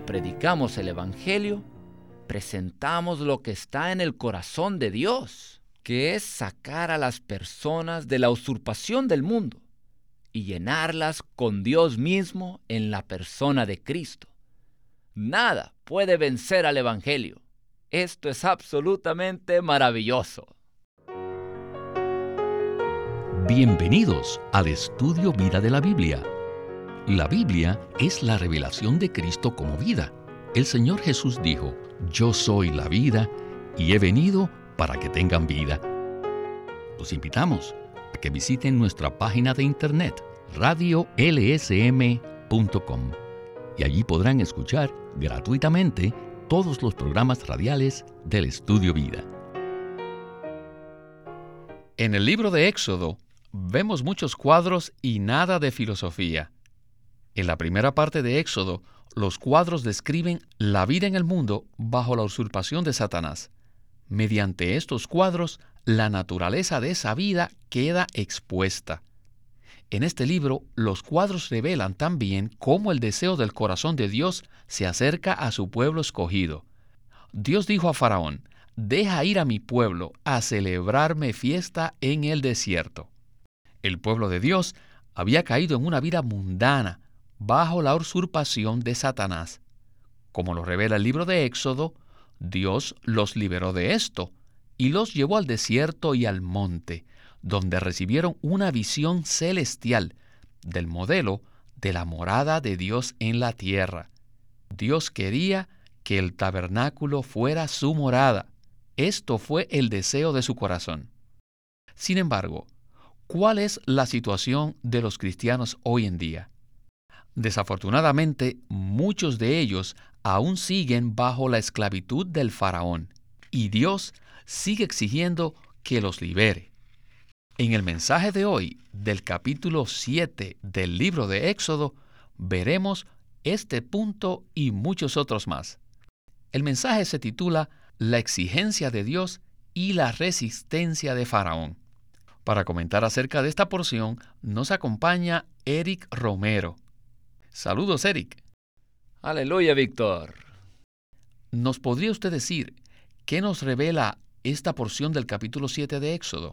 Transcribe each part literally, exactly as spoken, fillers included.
predicamos el Evangelio, presentamos lo que está en el corazón de Dios, que es sacar a las personas de la usurpación del mundo y llenarlas con Dios mismo en la persona de Cristo. Nada puede vencer al Evangelio. Esto es absolutamente maravilloso. Bienvenidos al estudio Vida de la Biblia. La Biblia es la revelación de Cristo como vida. El Señor Jesús dijo: "Yo soy la vida y he venido para que tengan vida". Los invitamos a que visiten nuestra página de internet radio l s m punto com y allí podrán escuchar gratuitamente todos los programas radiales del Estudio Vida. En el libro de Éxodo vemos muchos cuadros y nada de filosofía. En la primera parte de Éxodo, los cuadros describen la vida en el mundo bajo la usurpación de Satanás. Mediante estos cuadros, la naturaleza de esa vida queda expuesta. En este libro, los cuadros revelan también cómo el deseo del corazón de Dios se acerca a su pueblo escogido. Dios dijo a Faraón: "Deja ir a mi pueblo a celebrarme fiesta en el desierto". El pueblo de Dios había caído en una vida mundana, bajo la usurpación de Satanás. Como lo revela el libro de Éxodo, Dios los liberó de esto y los llevó al desierto y al monte, donde recibieron una visión celestial del modelo de la morada de Dios en la tierra. Dios quería que el tabernáculo fuera su morada. Esto fue el deseo de su corazón. Sin embargo, ¿cuál es la situación de los cristianos hoy en día? Desafortunadamente, muchos de ellos aún siguen bajo la esclavitud del faraón, y Dios sigue exigiendo que los libere. En el mensaje de hoy, del capítulo siete del libro de Éxodo, veremos este punto y muchos otros más. El mensaje se titula La exigencia de Dios y la resistencia de Faraón. Para comentar acerca de esta porción, nos acompaña Eric Romero. Saludos, Eric. Aleluya, Víctor. ¿Nos podría usted decir qué nos revela esta porción del capítulo siete de Éxodo?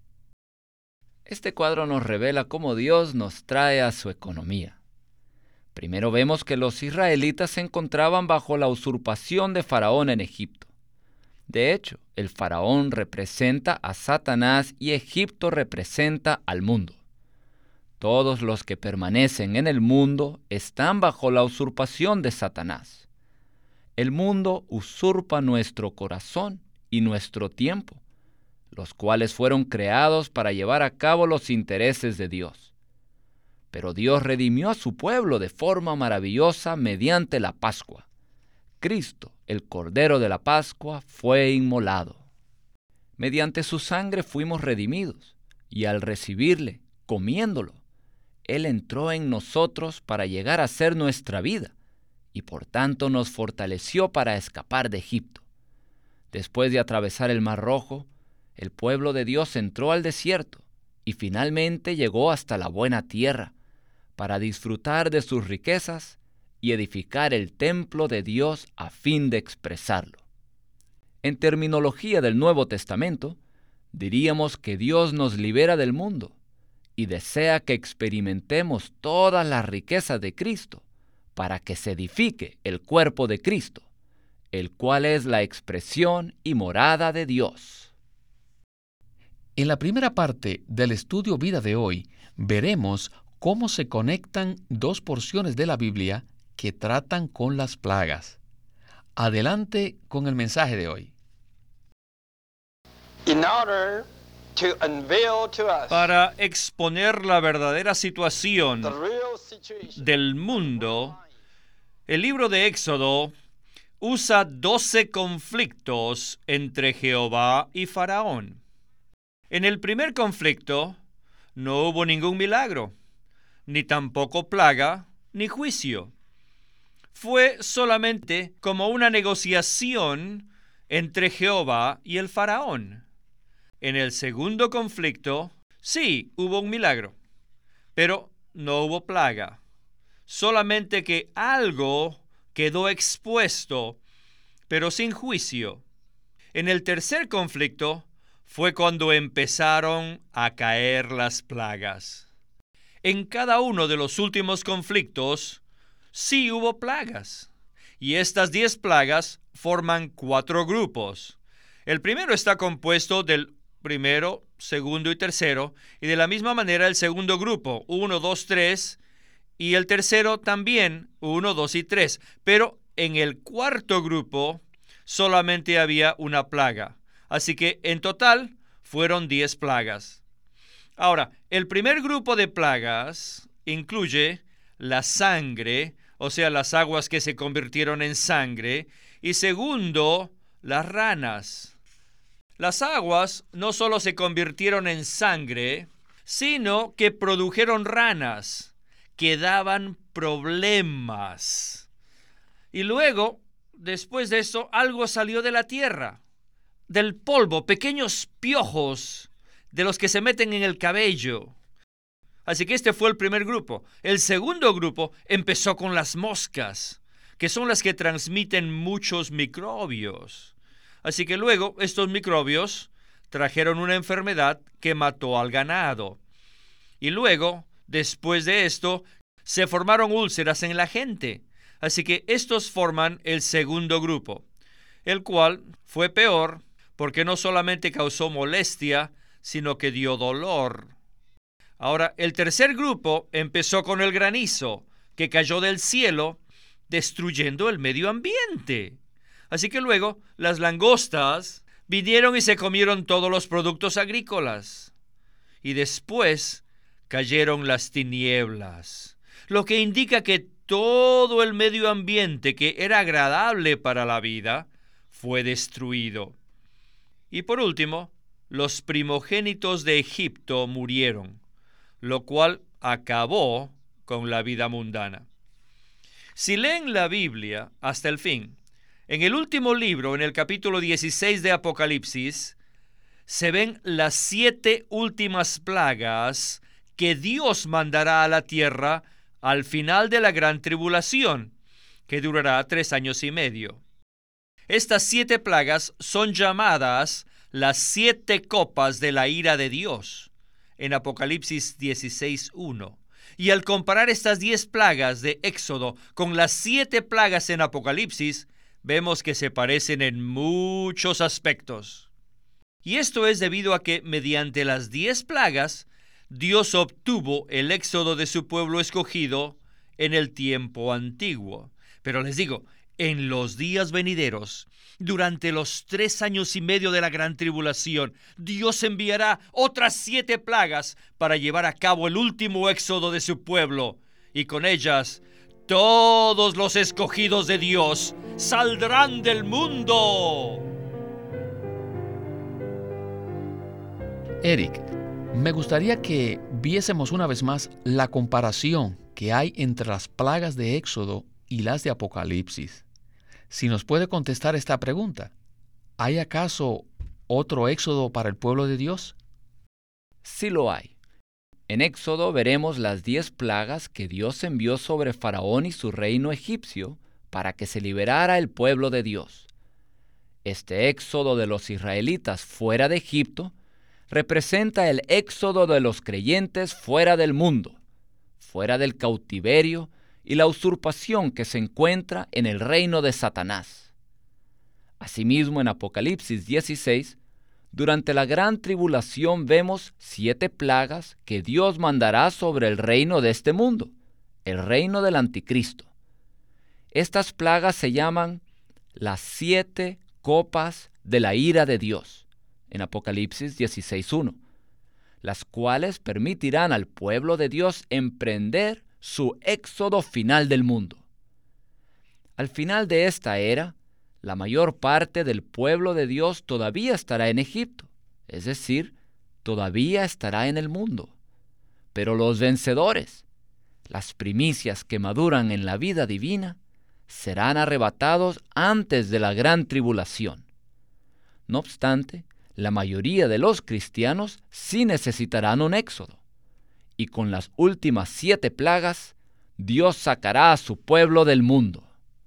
Este cuadro nos revela cómo Dios nos trae a su economía. Primero vemos que los israelitas se encontraban bajo la usurpación de Faraón en Egipto. De hecho, el Faraón representa a Satanás y Egipto representa al mundo. Todos los que permanecen en el mundo están bajo la usurpación de Satanás. El mundo usurpa nuestro corazón y nuestro tiempo, los cuales fueron creados para llevar a cabo los intereses de Dios. Pero Dios redimió a su pueblo de forma maravillosa mediante la Pascua. Cristo, el Cordero de la Pascua, fue inmolado. Mediante su sangre fuimos redimidos, y al recibirle, comiéndolo, Él entró en nosotros para llegar a ser nuestra vida, y por tanto nos fortaleció para escapar de Egipto. Después de atravesar el Mar Rojo, el pueblo de Dios entró al desierto y finalmente llegó hasta la buena tierra para disfrutar de sus riquezas y edificar el templo de Dios a fin de expresarlo. En terminología del Nuevo Testamento, diríamos que Dios nos libera del mundo y desea que experimentemos todas las riquezas de Cristo para que se edifique el cuerpo de Cristo, el cual es la expresión y morada de Dios. En la primera parte del estudio Vida de hoy, veremos cómo se conectan dos porciones de la Biblia que tratan con las plagas. Adelante con el mensaje de hoy. Para exponer la verdadera situación del mundo, el libro de Éxodo usa doce conflictos entre Jehová y Faraón. En el primer conflicto no hubo ningún milagro, ni tampoco plaga, ni juicio. Fue solamente como una negociación entre Jehová y el faraón. En el segundo conflicto, sí hubo un milagro, pero no hubo plaga. Solamente que algo quedó expuesto, pero sin juicio. En el tercer conflicto fue cuando empezaron a caer las plagas. En cada uno de los últimos conflictos sí hubo plagas, y estas diez plagas forman cuatro grupos. El primero está compuesto del primero, segundo y tercero, y de la misma manera el segundo grupo, uno, dos, tres, y el tercero también, uno, dos y tres. Pero en el cuarto grupo solamente había una plaga. Así que en total fueron diez plagas. Ahora, el primer grupo de plagas incluye la sangre, o sea, las aguas que se convirtieron en sangre, y segundo, las ranas. Las aguas no solo se convirtieron en sangre, sino que produjeron ranas que daban problemas. Y luego, después de eso, algo salió de la tierra, del polvo, pequeños piojos de los que se meten en el cabello. Así que este fue el primer grupo. El segundo grupo empezó con las moscas, que son las que transmiten muchos microbios. Así que luego estos microbios trajeron una enfermedad que mató al ganado. Y luego, después de esto, se formaron úlceras en la gente. Así que estos forman el segundo grupo, el cual fue peor porque no solamente causó molestia, sino que dio dolor. Ahora, el tercer grupo empezó con el granizo, que cayó del cielo, destruyendo el medio ambiente. Así que luego las langostas vinieron y se comieron todos los productos agrícolas. Y después cayeron las tinieblas, lo que indica que todo el medio ambiente que era agradable para la vida fue destruido. Y por último, los primogénitos de Egipto murieron, lo cual acabó con la vida mundana. Si leen la Biblia hasta el fin, en el último libro, en el capítulo dieciséis de Apocalipsis, se ven las siete últimas plagas que Dios mandará a la tierra al final de la gran tribulación, que durará tres años y medio. Estas siete plagas son llamadas las siete copas de la ira de Dios, en Apocalipsis dieciséis uno. Y al comparar estas diez plagas de Éxodo con las siete plagas en Apocalipsis, vemos que se parecen en muchos aspectos. Y esto es debido a que mediante las diez plagas, Dios obtuvo el éxodo de su pueblo escogido en el tiempo antiguo. Pero les digo, en los días venideros, durante los tres años y medio de la gran tribulación, Dios enviará otras siete plagas para llevar a cabo el último éxodo de su pueblo. Y con ellas, todos los escogidos de Dios saldrán del mundo. Eric, me gustaría que viésemos una vez más la comparación que hay entre las plagas de Éxodo y las de Apocalipsis. Si nos puede contestar esta pregunta, ¿hay acaso otro Éxodo para el pueblo de Dios? Sí lo hay. En Éxodo veremos las diez plagas que Dios envió sobre Faraón y su reino egipcio para que se liberara el pueblo de Dios. Este éxodo de los israelitas fuera de Egipto representa el éxodo de los creyentes fuera del mundo, fuera del cautiverio y la usurpación que se encuentra en el reino de Satanás. Asimismo, en Apocalipsis dieciséis, durante la gran tribulación vemos siete plagas que Dios mandará sobre el reino de este mundo, el reino del anticristo. Estas plagas se llaman las siete copas de la ira de Dios, en Apocalipsis dieciséis uno, las cuales permitirán al pueblo de Dios emprender su éxodo final del mundo. Al final de esta era, la mayor parte del pueblo de Dios todavía estará en Egipto, es decir, todavía estará en el mundo. Pero los vencedores, las primicias que maduran en la vida divina, serán arrebatados antes de la gran tribulación. No obstante, la mayoría de los cristianos sí necesitarán un éxodo, y con las últimas siete plagas, Dios sacará a su pueblo del mundo.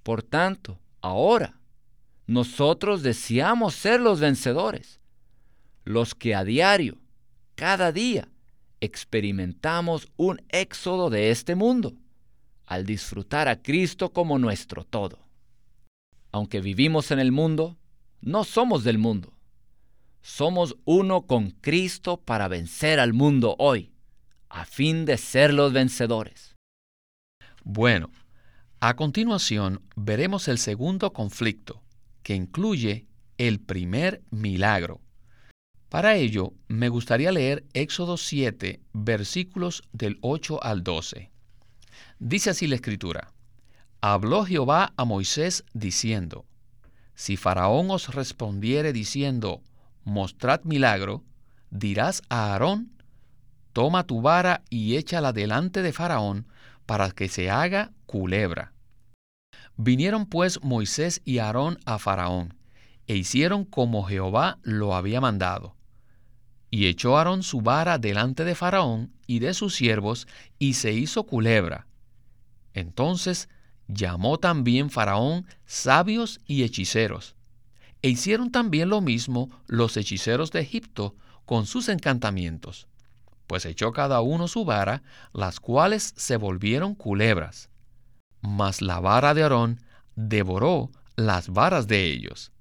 Por tanto, ahora, nosotros deseamos ser los vencedores, los que a diario, cada día, experimentamos un éxodo de este mundo, al disfrutar a Cristo como nuestro todo. Aunque vivimos en el mundo, no somos del mundo. Somos uno con Cristo para vencer al mundo hoy, a fin de ser los vencedores. Bueno, a continuación veremos el segundo conflicto, que incluye el primer milagro. Para ello, me gustaría leer Éxodo siete, versículos del ocho al doce. Dice así la Escritura: Habló Jehová a Moisés diciendo: Si Faraón os respondiere diciendo: Mostrad milagro, dirás a Aarón: Toma tu vara y échala delante de Faraón, para que se haga culebra. Vinieron pues Moisés y Aarón a Faraón, e hicieron como Jehová lo había mandado. Y echó Aarón su vara delante de Faraón y de sus siervos, y se hizo culebra. Entonces llamó también Faraón sabios y hechiceros, e hicieron también lo mismo los hechiceros de Egipto con sus encantamientos, pues echó cada uno su vara, las cuales se volvieron culebras. Mas la vara de Aarón devoró las varas de ellos.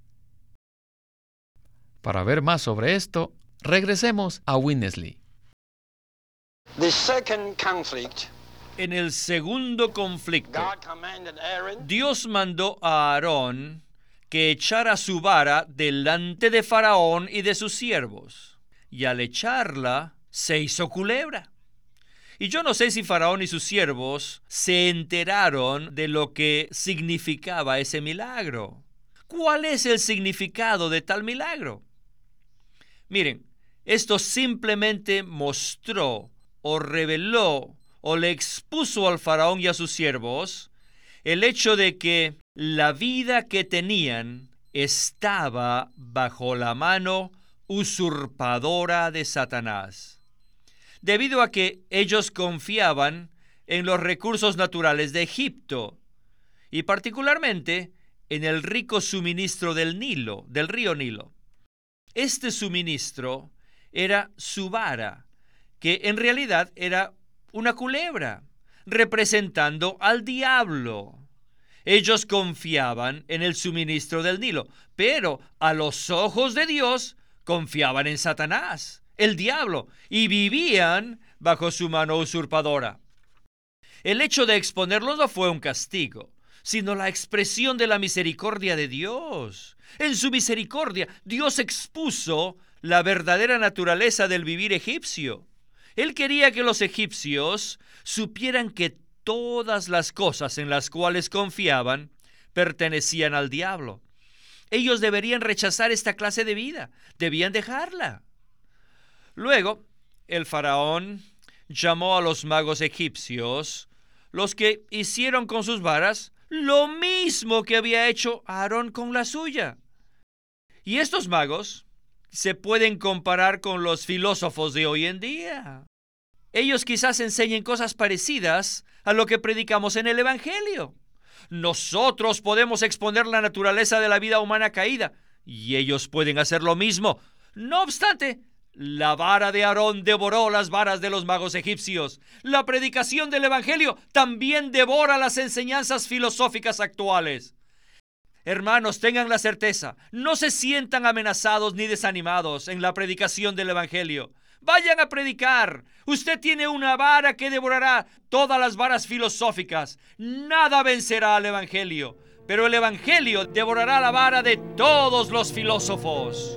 Para ver más sobre esto, regresemos a Witness Lee. The second conflict, En el segundo conflicto, God commanded Aaron Dios mandó a Aarón que echara su vara delante de Faraón y de sus siervos, y al echarla se hizo culebra. Y yo no sé si Faraón y sus siervos se enteraron de lo que significaba ese milagro. ¿Cuál es el significado de tal milagro? Miren, esto simplemente mostró o reveló o le expuso al Faraón y a sus siervos el hecho de que la vida que tenían estaba bajo la mano usurpadora de Satanás, debido a que ellos confiaban en los recursos naturales de Egipto y particularmente en el rico suministro del Nilo, del río Nilo. Este suministro era su vara, que en realidad era una culebra, representando al diablo. Ellos confiaban en el suministro del Nilo, pero a los ojos de Dios confiaban en Satanás, el diablo, y vivían bajo su mano usurpadora. El hecho de exponerlos no fue un castigo, sino la expresión de la misericordia de Dios. En su misericordia, Dios expuso la verdadera naturaleza del vivir egipcio. Él quería que los egipcios supieran que todas las cosas en las cuales confiaban pertenecían al diablo. Ellos deberían rechazar esta clase de vida, debían dejarla. Luego, el faraón llamó a los magos egipcios, los que hicieron con sus varas lo mismo que había hecho Aarón con la suya. Y estos magos se pueden comparar con los filósofos de hoy en día. Ellos quizás enseñen cosas parecidas a lo que predicamos en el Evangelio. Nosotros podemos exponer la naturaleza de la vida humana caída, y ellos pueden hacer lo mismo. No obstante, la vara de Aarón devoró las varas de los magos egipcios. La predicación del Evangelio también devora las enseñanzas filosóficas actuales. Hermanos, tengan la certeza, no se sientan amenazados ni desanimados en la predicación del Evangelio. Vayan a predicar. Usted tiene una vara que devorará todas las varas filosóficas. Nada vencerá al Evangelio, pero el Evangelio devorará la vara de todos los filósofos.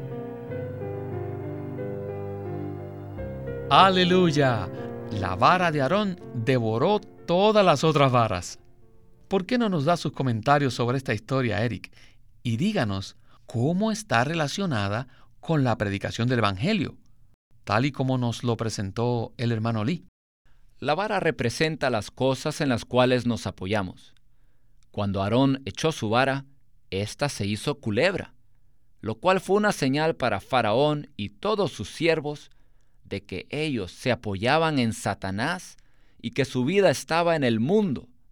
¡Aleluya! La vara de Aarón devoró todas las otras varas. ¿Por qué no nos da sus comentarios sobre esta historia, Eric? Y díganos cómo está relacionada con la predicación del Evangelio, tal y como nos lo presentó el hermano Lee. La vara representa las cosas en las cuales nos apoyamos. Cuando Aarón echó su vara, ésta se hizo culebra, lo cual fue una señal para Faraón y todos sus siervos de que ellos se apoyaban en Satanás y que su vida estaba en el mundo,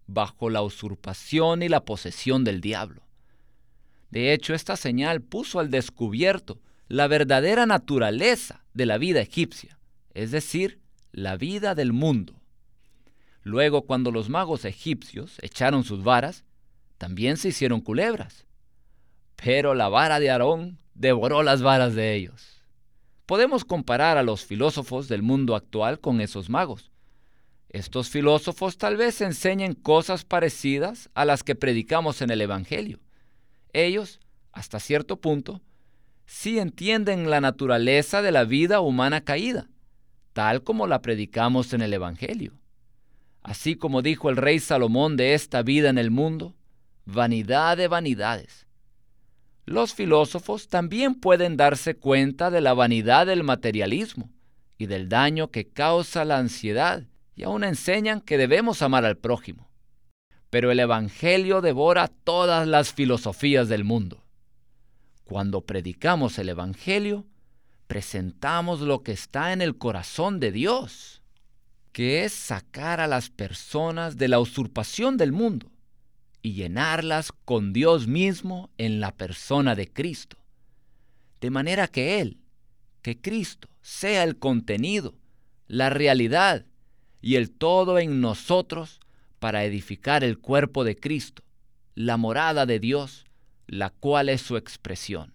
bajo la usurpación y la posesión del diablo. De hecho, esta señal puso al descubierto la verdadera naturaleza de la vida egipcia, es decir, la vida del mundo. Luego, cuando los magos egipcios echaron sus varas, también se hicieron culebras. Pero la vara de Aarón devoró las varas de ellos. Podemos comparar a los filósofos del mundo actual con esos magos. Estos filósofos tal vez enseñen cosas parecidas a las que predicamos en el Evangelio. Ellos, hasta cierto punto, sí entienden la naturaleza de la vida humana caída, tal como la predicamos en el Evangelio. Así como dijo el rey Salomón de esta vida en el mundo, vanidad de vanidades. Los filósofos también pueden darse cuenta de la vanidad del materialismo y del daño que causa la ansiedad, y aún enseñan que debemos amar al prójimo. Pero el Evangelio devora todas las filosofías del mundo. Cuando predicamos el Evangelio, presentamos lo que está en el corazón de Dios, que es sacar a las personas de la usurpación del mundo y llenarlas con Dios mismo en la persona de Cristo, de manera que Él, que Cristo, sea el contenido, la realidad y el todo en nosotros para edificar el cuerpo de Cristo, la morada de Dios, la cual es su expresión.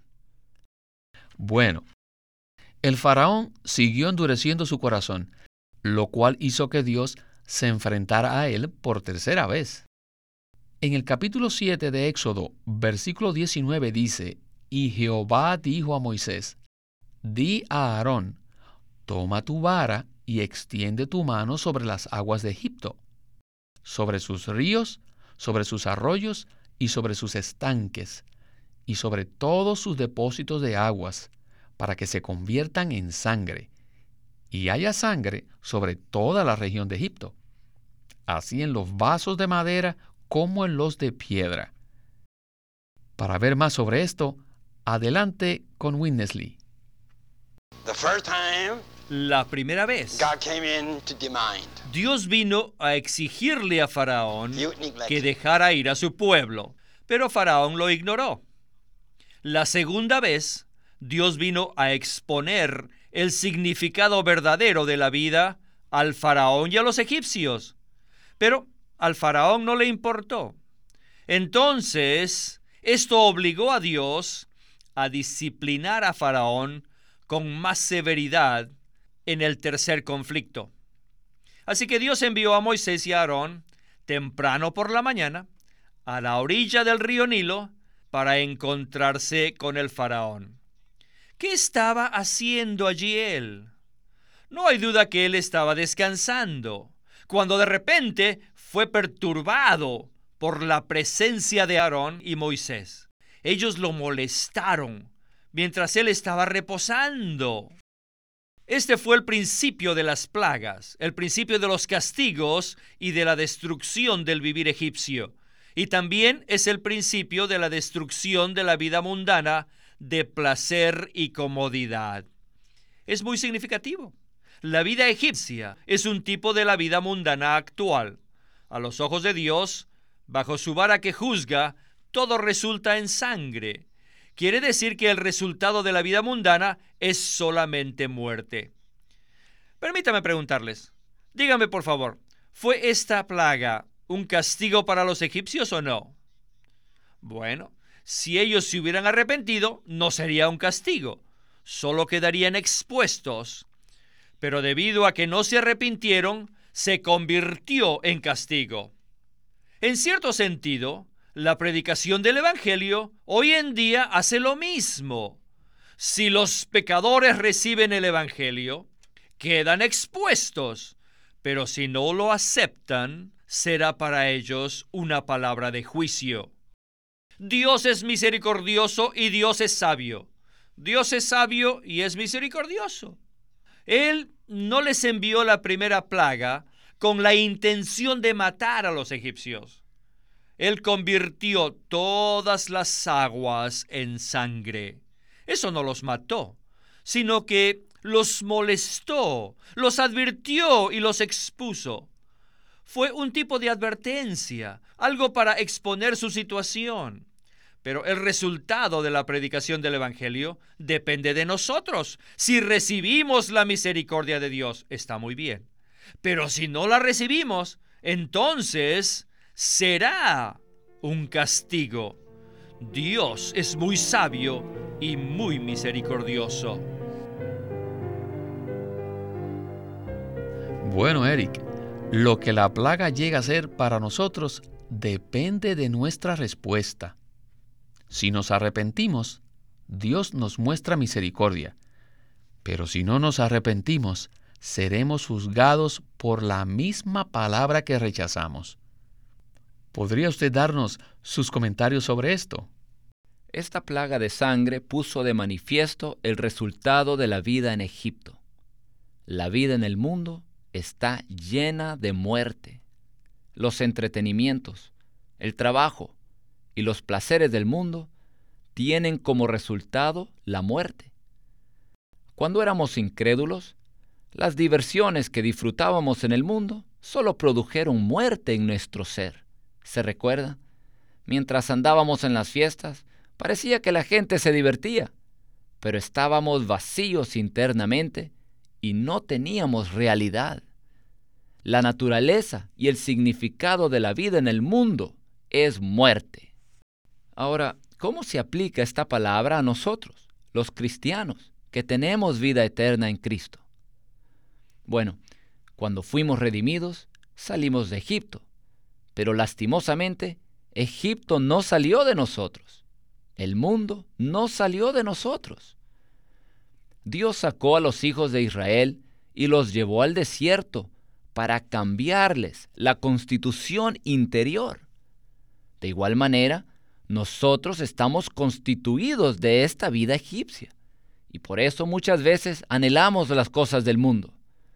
Bueno, el faraón siguió endureciendo su corazón, lo cual hizo que Dios se enfrentara a él por tercera vez. En el capítulo siete de Éxodo, versículo diecinueve dice, «Y Jehová dijo a Moisés, di a Aarón, toma tu vara y extiende tu mano sobre las aguas de Egipto, sobre sus ríos, sobre sus arroyos y sobre sus estanques, y sobre todos sus depósitos de aguas, para que se conviertan en sangre, y haya sangre sobre toda la región de Egipto, así en los vasos de madera como en los de piedra». Para ver más sobre esto, adelante con Witness Lee. The first time La primera vez, God came in to demand. Dios vino a exigirle a Faraón You neglect que it. dejara ir a su pueblo, pero Faraón lo ignoró. La segunda vez, Dios vino a exponer el significado verdadero de la vida al Faraón y a los egipcios, pero al Faraón no le importó. Entonces, esto obligó a Dios a disciplinar a Faraón con más severidad en el tercer conflicto. Así que Dios envió a Moisés y a Aarón temprano por la mañana a la orilla del río Nilo para encontrarse con el faraón. ¿Qué estaba haciendo allí él? No hay duda que él estaba descansando, cuando de repente fue perturbado por la presencia de Aarón y Moisés. Ellos lo molestaron mientras él estaba reposando. Este fue el principio de las plagas, el principio de los castigos y de la destrucción del vivir egipcio. Y también es el principio de la destrucción de la vida mundana de placer y comodidad. Es muy significativo. La vida egipcia es un tipo de la vida mundana actual. A los ojos de Dios, bajo su vara que juzga, todo resulta en sangre. Quiere decir que el resultado de la vida mundana es solamente muerte. Permítame preguntarles, díganme por favor, ¿fue esta plaga un castigo para los egipcios o no? Bueno, si ellos se hubieran arrepentido, no sería un castigo, solo quedarían expuestos. Pero debido a que no se arrepintieron, se convirtió en castigo. En cierto sentido, la predicación del Evangelio hoy en día hace lo mismo. Si los pecadores reciben el Evangelio, quedan expuestos, pero si no lo aceptan, será para ellos una palabra de juicio. Dios es misericordioso y Dios es sabio. Dios es sabio y es misericordioso. Él no les envió la primera plaga con la intención de matar a los egipcios. Él convirtió todas las aguas en sangre. Eso no los mató, sino que los molestó, los advirtió y los expuso. fue un tipo de advertencia, algo para exponer su situación. Pero el resultado de la predicación del Evangelio depende de nosotros. Si recibimos la misericordia de Dios, está muy bien. Pero si no la recibimos, entonces será un castigo. Dios es muy sabio y muy misericordioso. Bueno, Eric, lo que la plaga llega a ser para nosotros depende de nuestra respuesta. Si nos arrepentimos, Dios nos muestra misericordia. Pero si no nos arrepentimos, seremos juzgados por la misma palabra que rechazamos. ¿Podría usted darnos sus comentarios sobre esto? Esta plaga de sangre puso de manifiesto el resultado de la vida en Egipto. La vida en el mundo está llena de muerte. Los entretenimientos, el trabajo y los placeres del mundo tienen como resultado la muerte. Cuando éramos incrédulos, las diversiones que disfrutábamos en el mundo solo produjeron muerte en nuestro ser. ¿Se recuerda? Mientras andábamos en las fiestas, parecía que la gente se divertía, pero estábamos vacíos internamente y no teníamos realidad. La naturaleza y el significado de la vida en el mundo es muerte. Ahora, ¿cómo se aplica esta palabra a nosotros, los cristianos, que tenemos vida eterna en Cristo? Bueno, cuando fuimos redimidos, salimos de Egipto, pero lastimosamente, Egipto no salió de nosotros. El mundo no salió de nosotros. Dios sacó a los hijos de Israel y los llevó al desierto para cambiarles la constitución interior. De igual manera, nosotros estamos constituidos de esta vida egipcia y por eso muchas veces anhelamos las cosas del mundo.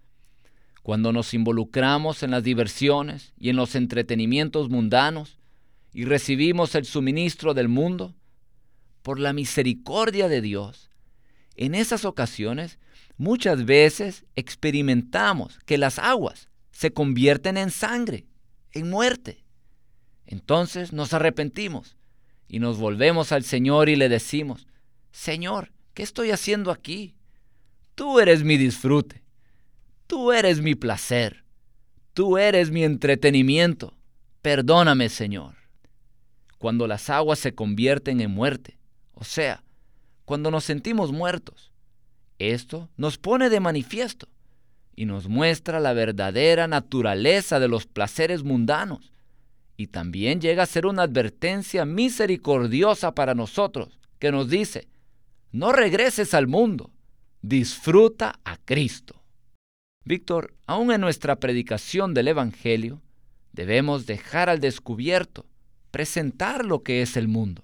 Cuando nos involucramos en las diversiones y en los entretenimientos mundanos y recibimos el suministro del mundo, por la misericordia de Dios, en esas ocasiones muchas veces experimentamos que las aguas se convierten en sangre, en muerte. Entonces nos arrepentimos y nos volvemos al Señor y le decimos: Señor, ¿qué estoy haciendo aquí? Tú eres mi disfrute, tú eres mi placer, tú eres mi entretenimiento. Perdóname, Señor. Cuando las aguas se convierten en muerte, o sea, cuando nos sentimos muertos, esto nos pone de manifiesto y nos muestra la verdadera naturaleza de los placeres mundanos. Y también llega a ser una advertencia misericordiosa para nosotros, que nos dice: no regreses al mundo, disfruta a Cristo. Víctor, aún en nuestra predicación del Evangelio, debemos dejar al descubierto, presentar lo que es el mundo.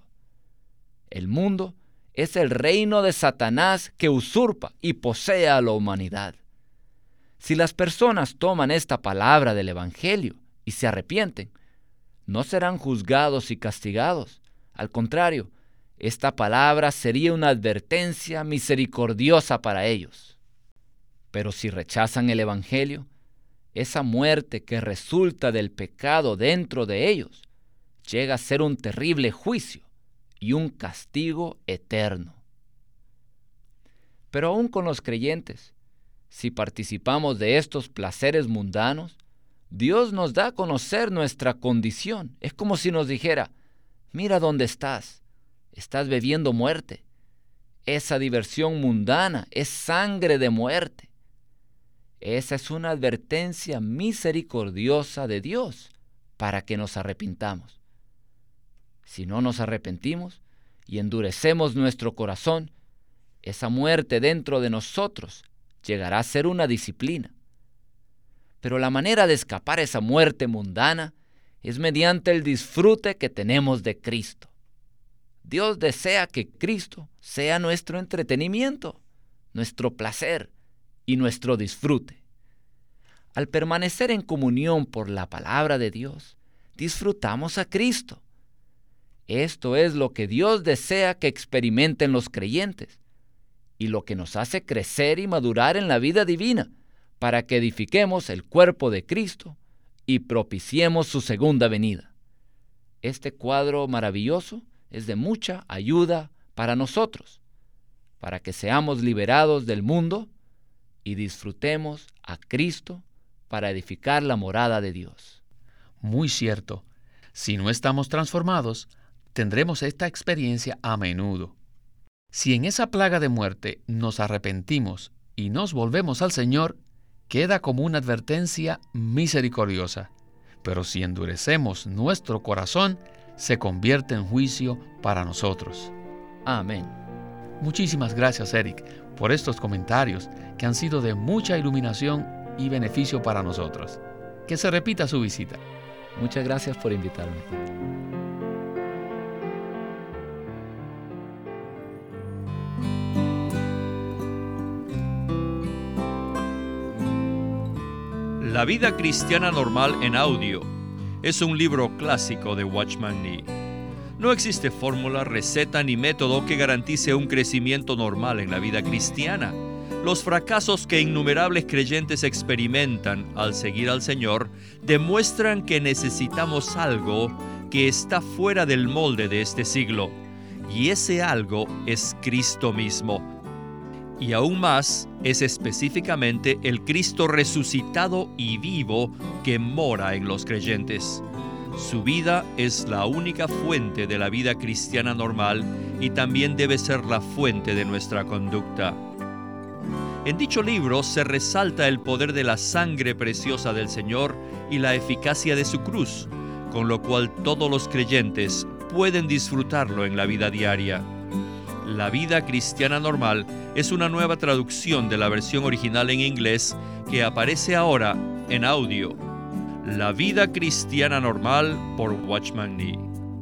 El mundo es el reino de Satanás que usurpa y posee a la humanidad. Si las personas toman esta palabra del Evangelio y se arrepienten, no serán juzgados y castigados. Al contrario, esta palabra sería una advertencia misericordiosa para ellos. Pero si rechazan el Evangelio, esa muerte que resulta del pecado dentro de ellos llega a ser un terrible juicio y un castigo eterno. Pero aún con los creyentes, si participamos de estos placeres mundanos, Dios nos da a conocer nuestra condición. Es como si nos dijera: mira dónde estás, estás bebiendo muerte. Esa diversión mundana es sangre de muerte. Esa es una advertencia misericordiosa de Dios para que nos arrepintamos. Si no nos arrepentimos y endurecemos nuestro corazón, esa muerte dentro de nosotros llegará a ser una disciplina. Pero la manera de escapar a esa muerte mundana es mediante el disfrute que tenemos de Cristo. Dios desea que Cristo sea nuestro entretenimiento, nuestro placer y nuestro disfrute. Al permanecer en comunión por la palabra de Dios, disfrutamos a Cristo. Esto es lo que Dios desea que experimenten los creyentes y lo que nos hace crecer y madurar en la vida divina para que edifiquemos el cuerpo de Cristo y propiciemos su segunda venida. Este cuadro maravilloso es de mucha ayuda para nosotros, para que seamos liberados del mundo y disfrutemos a Cristo para edificar la morada de Dios. Muy cierto. Si no estamos transformados, tendremos esta experiencia a menudo. Si en esa plaga de muerte nos arrepentimos y nos volvemos al Señor, queda como una advertencia misericordiosa. Pero si endurecemos nuestro corazón, se convierte en juicio para nosotros. Amén. Muchísimas gracias, Eric, por estos comentarios que han sido de mucha iluminación y beneficio para nosotros. Que se repita su visita. Muchas gracias por invitarme. La vida cristiana normal en audio es un libro clásico de Watchman Nee. No existe fórmula, receta ni método que garantice un crecimiento normal en la vida cristiana. Los fracasos que innumerables creyentes experimentan al seguir al Señor demuestran que necesitamos algo que está fuera del molde de este siglo, y ese algo es Cristo mismo. Y aún más, es específicamente el Cristo resucitado y vivo que mora en los creyentes. Su vida es la única fuente de la vida cristiana normal y también debe ser la fuente de nuestra conducta. En dicho libro se resalta el poder de la sangre preciosa del Señor y la eficacia de su cruz, con lo cual todos los creyentes pueden disfrutarlo en la vida diaria. La vida cristiana normal es una nueva traducción de la versión original en inglés que aparece ahora en audio. La vida cristiana normal por Watchman Nee.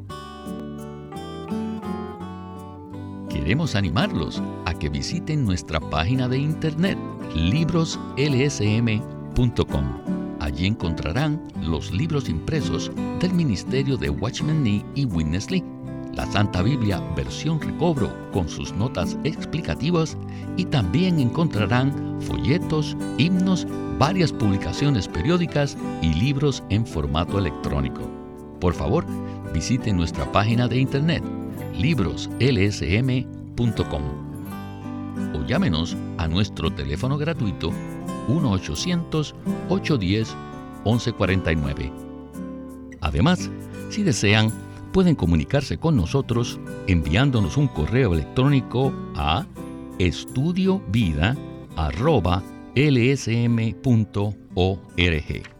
Queremos animarlos a que visiten nuestra página de internet libros l s m punto com. Allí encontrarán los libros impresos del ministerio de Watchman Nee y Witness Lee, la Santa Biblia versión recobro con sus notas explicativas, y también encontrarán folletos, himnos, varias publicaciones periódicas y libros en formato electrónico. Por favor, visiten nuestra página de internet libros l s m punto com o llámenos a nuestro teléfono gratuito uno ochocientos, ocho uno cero, once cuarenta y nueve. Además, si desean, pueden comunicarse con nosotros enviándonos un correo electrónico a estudiovida arroba l s m punto org.